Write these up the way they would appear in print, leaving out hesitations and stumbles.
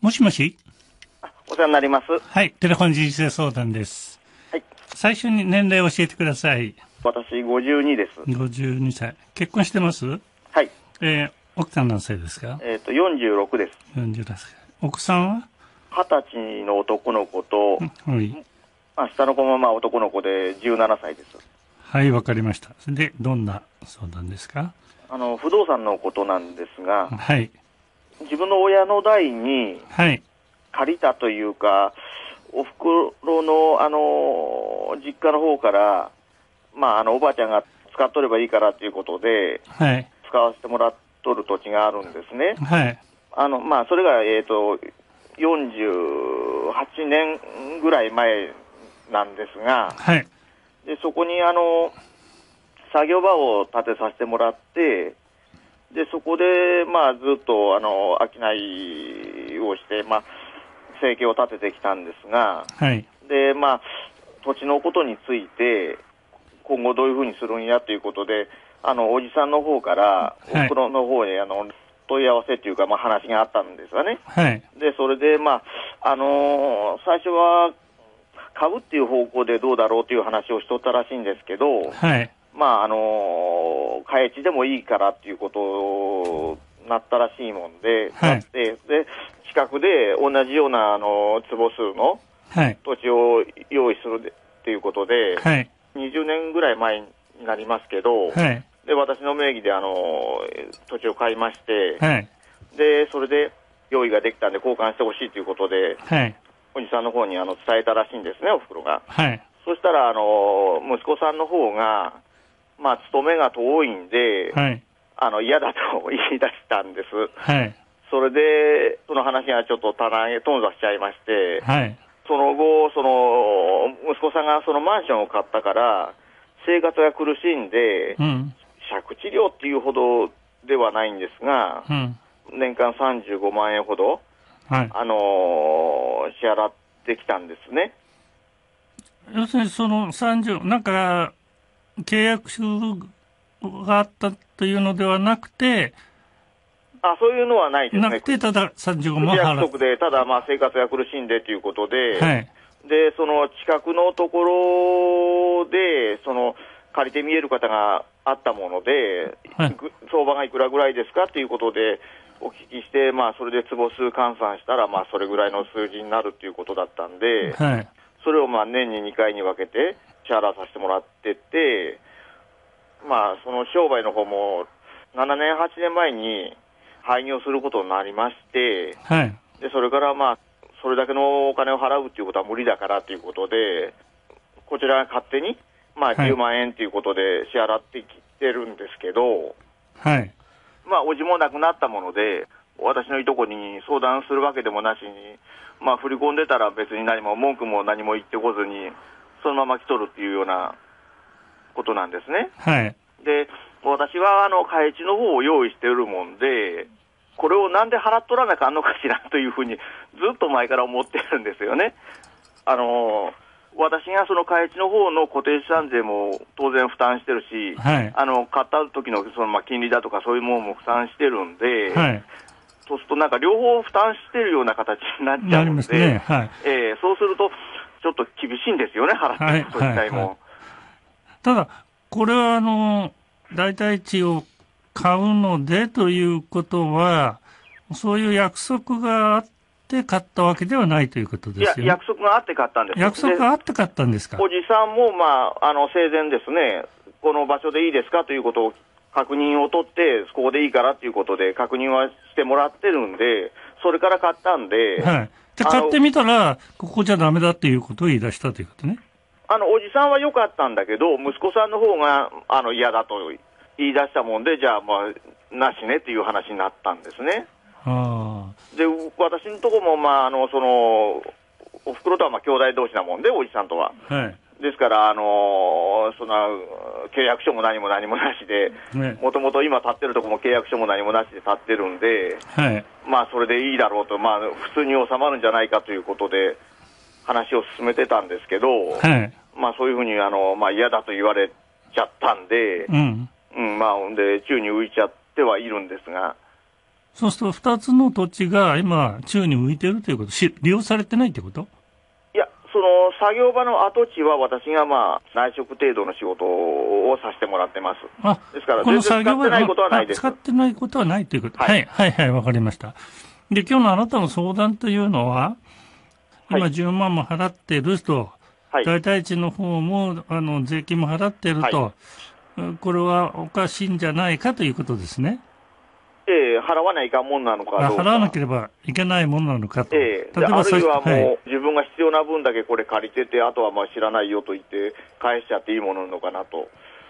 もしもし。 お世話になります。 はい、テレフォン人生相談です。 はい。 最初に年齢を教えてください。 私52です。 52歳。結婚してます？ はい。 奥さん何歳ですか 46です。 46歳。奥さんは 20歳の男の子と、 はい。 下の子も男の子で17歳です。 はい、わかりました。で、どんな相談ですか？ 不動産のことなんですが、 はい。 自分の親の代にはい。 借りたというか、お袋の、実家の方から、おばあちゃんが使っとればいいからということで、 はい。 使わせてもらっとる土地があるんですね。 はい。 それが、48年ぐらい前なんですが、 はい。 でそこに作業場を建てさせてもらって、でそこで、ずっと商いをして、生計を立ててきたんですが、 はい。 で土地のことについて、今後どういうふうにするんやということで、おじさんの方から、おふくろの方へ問い合わせというか、話があったんですがね。 はい。 でそれで、最初は買うっていう方向でどうだろうという話をしとったらしいんですけど、 はい。 買い地でもいいからっていうことになったらしいもんで、 はい。 で近くで同じような坪数の土地を用意するっていうことで、 はい。 20年ぐらい前になりますけど、 はい。 で私の名義で土地を買いまして、 はい。 でそれで用意ができたんで交換してほしいということで、 はい。 おじさんの方に伝えたらしいんですね、おふくろが。 はい。 そしたら息子さんの方が、勤めが遠いんで、 はい。 嫌だと言い出したんです。 はい。 それでその話がちょっと頓挫しちゃいまして、 はい。 その後息子さんがそのマンションを買ったから生活が苦しいんで、 うん。 借地料っていうほどではないんですが、 うん。 年間35万円ほど、 はい。 支払ってきたんですね。 要するにその30、なんか契約書があったというのではなくて、 そういうのはないですね。 なくて、ただ35万約払束で、ただ生活が苦しいんでということで、 はい。 でその近くのところで借りて見える方があったもので、 はい。 相場がいくらぐらいですかということでお聞きして、それで坪数換算したら、それぐらいの数字になるということだったんで、 はい。 それを年に2回に分けて支払わさせてもらってて、その商売の方も7年、8年前に廃業することになりまして、 はい。 でそれからそれだけのお金を払うということは無理だからということで、こちらが勝手に10万円ということで支払ってきてるんですけど、 はい。 おじも亡くなったもので、私のいとこに相談するわけでもなしに、振り込んでたら別に何も文句も何も言ってこずに、そのまま来とるっていうようなことなんですね。 はい。 で、私は買い地の方を用意してるもんで、これをなんで払っとらなあかんのかしらというふうにずっと前から思ってるんですよね。私がその買い地の方の固定資産税も当然負担してるし、 はい。 買った時の金利だとかそういうものも負担してるんで、 はい。 そうすると両方負担してるような形になっちゃうんで、 ね。はい。 そうするとちょっと厳しいんですよね、払ってること自体も。 はい。ただ、これは代替地を買うのでということは、そういう約束があって買ったわけではないということですよね。 いや、約束があって買ったんです。 約束があって買ったんですか。 おじさんも、生前ですね、この場所でいいですかということを確認を取って、ここでいいからということで確認はしてもらってるんで、それから買ったんで。 はい。で、買ってみたら、ここじゃダメだっていうことを言い出したということね。 おじさんは良かったんだけど、息子さんの方が嫌だと言い出したもんで、じゃあなしねっていう話になったんですね。で、私のとこもおふくろとは兄弟同士なもんで、おじさんとは。 はい。 ですから、そんな契約書も何もなしで、もともと今建ってるとこも契約書も何もなしで建ってるんで、 はい。 それでいいだろうと、普通に収まるんじゃないかということで話を進めてたんですけど、 はい。 そういうふうに嫌だと言われちゃったんで、 うん。 で宙に浮いちゃってはいるんですが。 そうすると2つの土地が今、宙に浮いてるということ、利用されてないということ？ いや、その作業場の跡地は私が内職程度の仕事をさせてもらってます。ですから、全然使ってないことはないです。 使ってないことはないということ。 はい、 はい、はい、わかりました。で、今日のあなたの相談というのは、今10万も払ってると、代替地の方も税金も払ってると、これはおかしいんじゃないかということですね。 払わないかんもんなのかどうか。 払わなければいけないものなのかと。 例えばあるいはもう、自分が必要な分だけこれ借りてて、あとは知らないよと言って返しちゃっていいものなのかなと。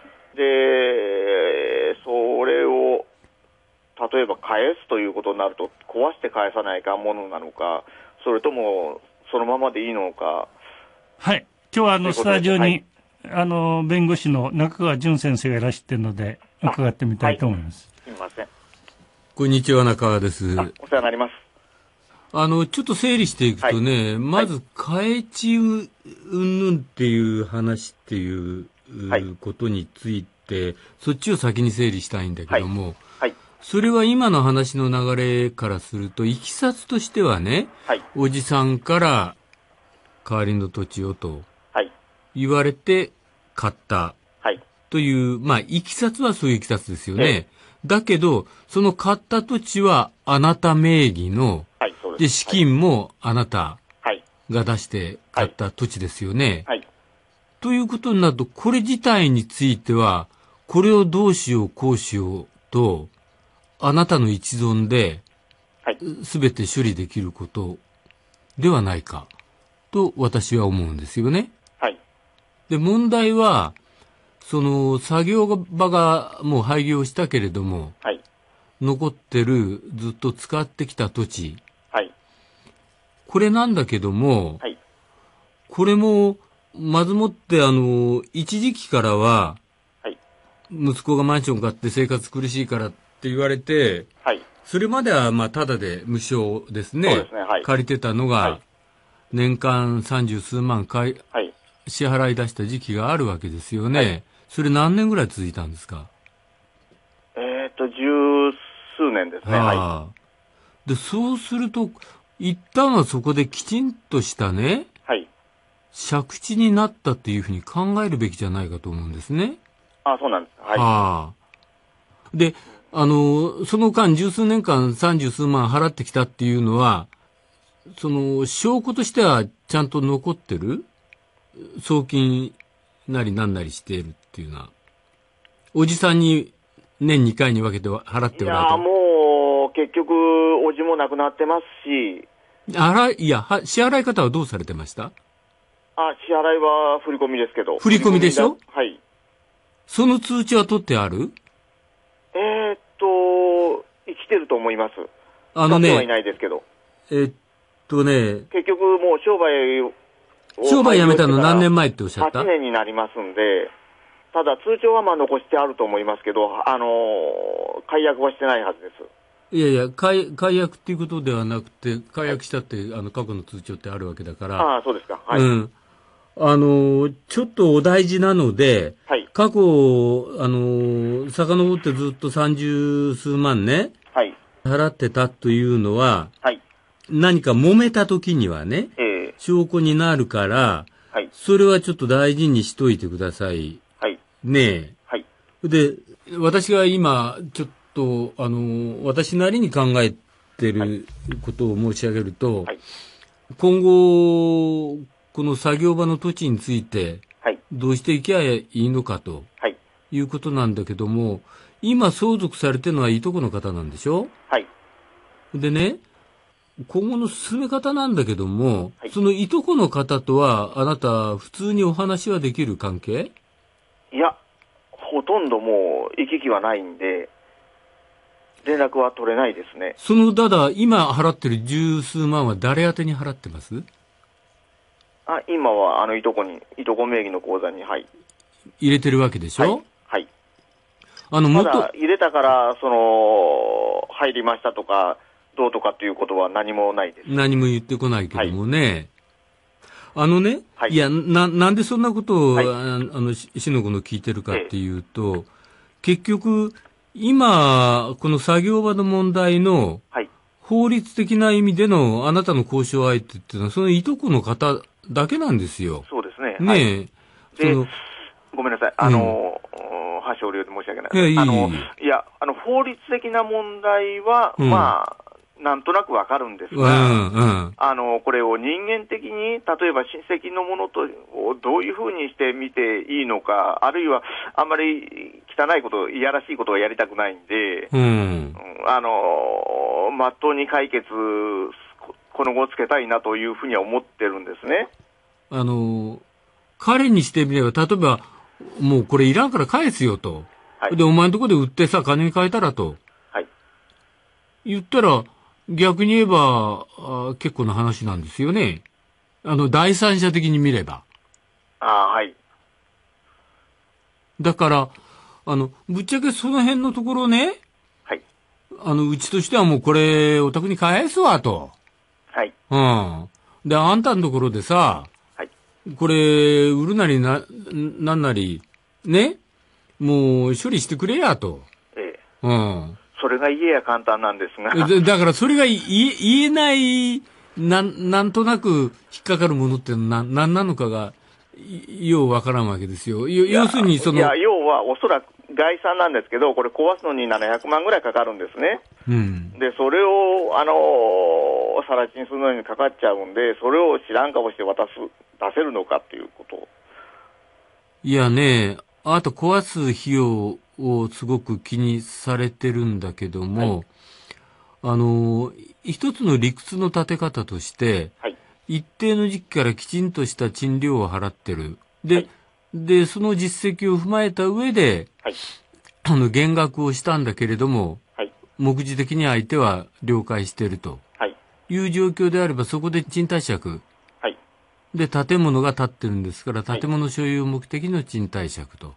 で、それを例えば返すということになると、壊して返さないかんものなのか、それともそのままでいいのか。 はい。今日はスタジオに、弁護士の中川淳先生がいらしているので、伺ってみたいと思います。 すみません。 こんにちは、中川です。 お世話になります。 ちょっと整理していくとね、まず、替え地云々っていう話っていうことについて、そっちを先に整理したいんだけども、それは今の話の流れからすると、いきさつとしてはね、おじさんから代わりの土地をと言われて買ったという、いきさつはそういういきさつですよね。だけど、その買った土地はあなた名義の、で、資金もあなたが出して買った土地ですよね。ということになると、これ自体については、これをどうしようこうしようと、あなたの一存で、すべて処理できることではないか、と私は思うんですよね。で、問題は、その作業場がもう廃業したけれども、残ってるずっと使ってきた土地、これなんだけども、これもまずもって一時期からは、息子がマンション買って生活苦しいからって言われて、それまではタダで無償ですね、借りてたのが、年間30数万支払い出した時期があるわけですよね。それ何年ぐらい続いたんですか？ 十数年ですね。 で、そうすると、一旦はそこできちんとしたね、借地になったっていうふうに考えるべきじゃないかと思うんですね。 そうなんです。 で、その間、十数年間30数万払ってきたっていうのは、その、証拠としてはちゃんと残ってる？送金なりなんなりしているっていうのは、おじさんに年2回に分けて払っておられた。 もう、結局、おじも亡くなってますし。 支払い方はどうされてました？ 支払いは振り込みですけど。 振り込みでしょ？ はい。 その通知は取ってある？ 生きてると思います。はいないですけど。 結局もう商売辞めたの何年前っておっしゃった？ 8 年になりますんで、ただ通帳は残してあると思いますけど、解約はしてないはずです。 いや、解約っていうことではなくて、解約したって、過去の通帳ってあるわけだから。 そうですか。 ちょっとお大事なので、過去、遡ってずっと30数万ね、払ってたというのは、何か揉めた時にはね、証拠になるから、それはちょっと大事にしといてください。ねえ。で、私が今、ちょっと、私なりに考えてることを申し上げると、今後、この作業場の土地について、どうしていけばいいのかと、いうことなんだけども、今相続されてるのはいとこの方なんでしょ？でね、今後の進め方なんだけども、そのいとこの方とは、あなた、普通にお話はできる関係？ いや、ほとんどもう行き来はないんで、連絡は取れないですね。 ただ、今払ってる十数万は誰宛てに払ってます？ 今はいとこ名義の口座に、入れてるわけでしょ？ まだ入れたから、入りましたとか、どうとかっていうことは何もないです。 何も言ってこないけどもね。いや、なんでそんなことを、しのごの聞いてるかっていうと、結局、 今、この作業場の問題の、 はい。 法律的な意味でのあなたの交渉相手っていうのは、そのいとこの方だけなんですよ。 そうですね。 ねえ。 で、ごめんなさい。箸折りで申し訳ない。いや、法律的な問題は、まあ、なんとなくわかるんですが、これを人間的に、例えば親戚のものとをどういうふうにして見ていいのか、あるいはあんまり汚いこと、いやらしいことをやりたくないんで、まっとうに解決、この後をつけたいなというふうには思ってるんですね。 彼にしてみれば、例えば、もうこれいらんから返すよと。 はい、 で、お前のとこで売ってさ、金に変えたらと。 はい、 言ったら、逆に言えば、結構な話なんですよね。第三者的に見れば。 はい。 だから、ぶっちゃけその辺のところね、 はい。 うちとしてはもうこれ、お宅に返すわと。 はい。 で、あんたのところでさ、 はい。 これ、売るなりなんなり、ね、もう処理してくれやと。 それが言えや簡単なんですが。 だからそれが言えない、なんとなく引っかかるものって何なのかが、ようわからんわけですよ。要するにいや、要はおそらく概算なんですけど、これ壊すのに700万ぐらいかかるんですね。で、それを、更地にするのにかかっちゃうんで、それを知らん顔して出せるのかっていうこと。いやね、あと壊す費用をすごく気にされてるんだけども、一つの理屈の立て方として、一定の時期からきちんとした賃料を払ってる。で、その実績を踏まえた上で、減額をしたんだけれども、目次的に相手は了解しているという状況であれば、そこで賃貸借。で、建物が建ってるんですから、建物所有目的の賃貸借と。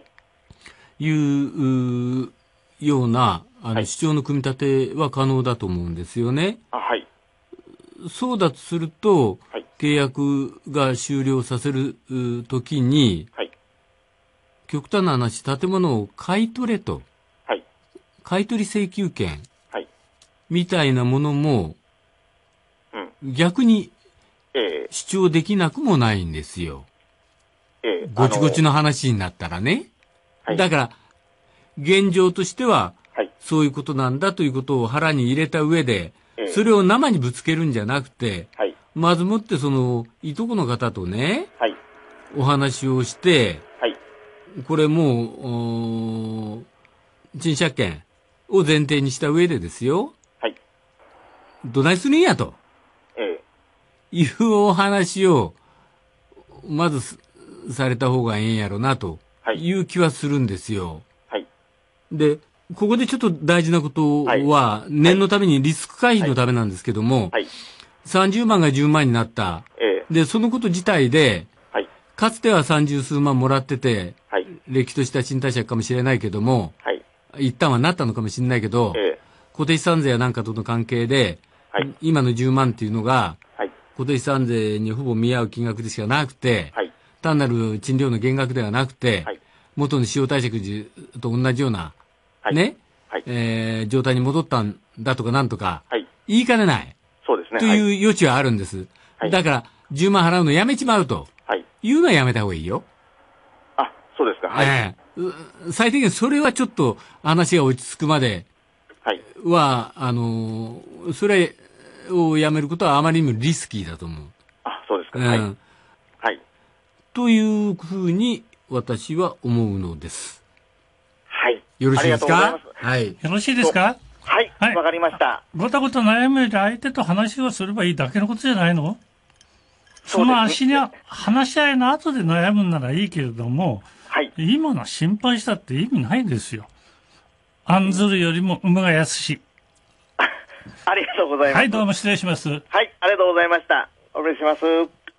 いうような主張の組み立ては可能だと思うんですよね。そうだとすると、契約が終了させるときに、極端な話、建物を買い取れと、買い取り請求権、みたいなものも、逆に主張できなくもないんですよ。ごちごちの話になったらね。だから、現状としては、そういうことなんだということを腹に入れた上で、それを生にぶつけるんじゃなくて、まずもっていとこの方とね、お話をして、これもう、賃借権を前提にした上でですよ、どないするんやと、いうお話を、まずされた方がええんやろなという気はするんですよ。で、ここでちょっと大事なことは、念のためにリスク回避のためなんですけども、30万が10万になった。で、そのこと自体で、かつては30数万もらってて、れっきとした賃貸借かもしれないけども、一旦はなったのかもしれないけど、固定資産税やなんかとの関係で、今の10万っていうのが、固定資産税にほぼ見合う金額でしかなくて、単なる賃料の減額ではなくて、元の使用貸借時と同じような、状態に戻ったんだとかなんとか、言いかねない。 そうですね。 という余地はあるんです。だから、10万払うのやめちまうと。いうのはやめた方がいいよ。 そうですか。 最低限それはちょっと話が落ち着くまでは、それをやめることはあまりにもリスキーだと思う。 そうですか。 というふうに私は思うのです。よろしいですか？ よろしいですか？ わかりました。 ごたごた悩むより相手と話をすればいいだけのことじゃないの？その話し合いの後で悩むならいいけれども、今の心配したって意味ないですよ。案ずるよりも馬が安し。 ありがとうございます。 どうも失礼します。 ありがとうございました。お願いします。